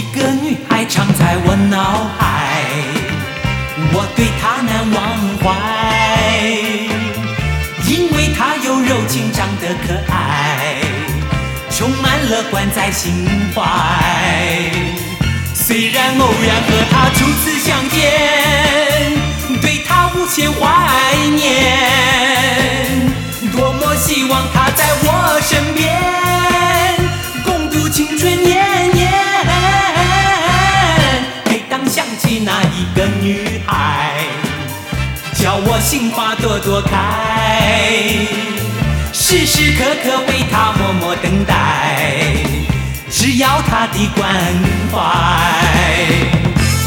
个女孩常在我脑海，我对她难忘怀，因为她有柔情，长得可爱，充满乐观在心怀。虽然偶然和她初次相见，对她无限怀念，多么希望她在我身边，共度青春年年。每当想起那一个女孩，叫我心花朵朵开，时时刻刻为她默默等待，只要她的关怀。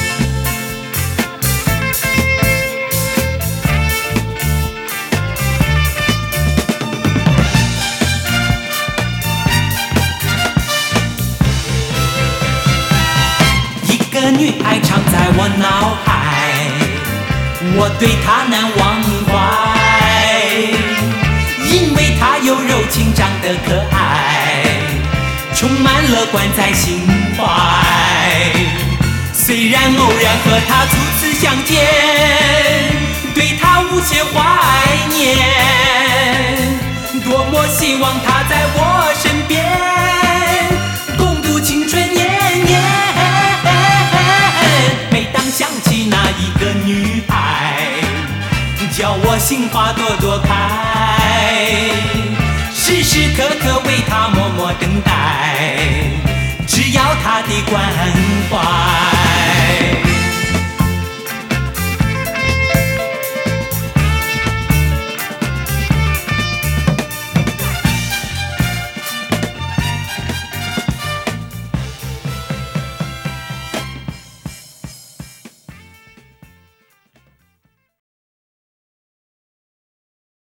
一个女孩常在我脑海，我对她难忘怀，因为她有柔情，长得可爱，充满乐观在心怀。虽然偶然和她初次相见，对她无限怀念，多么希望她在我身边，共度青春年年。每当想起那一个女孩，叫我心花朵朵开，时时刻刻为她默默等待，只要她的关怀。